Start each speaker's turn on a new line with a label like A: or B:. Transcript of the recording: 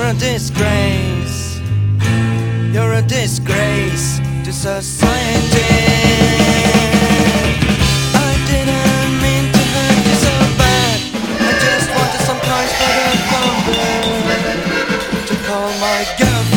A: a disgrace. You're a disgrace to society. I didn't mean to hurt you so bad. I just wanted some price for the phone bill to call my girlfriend.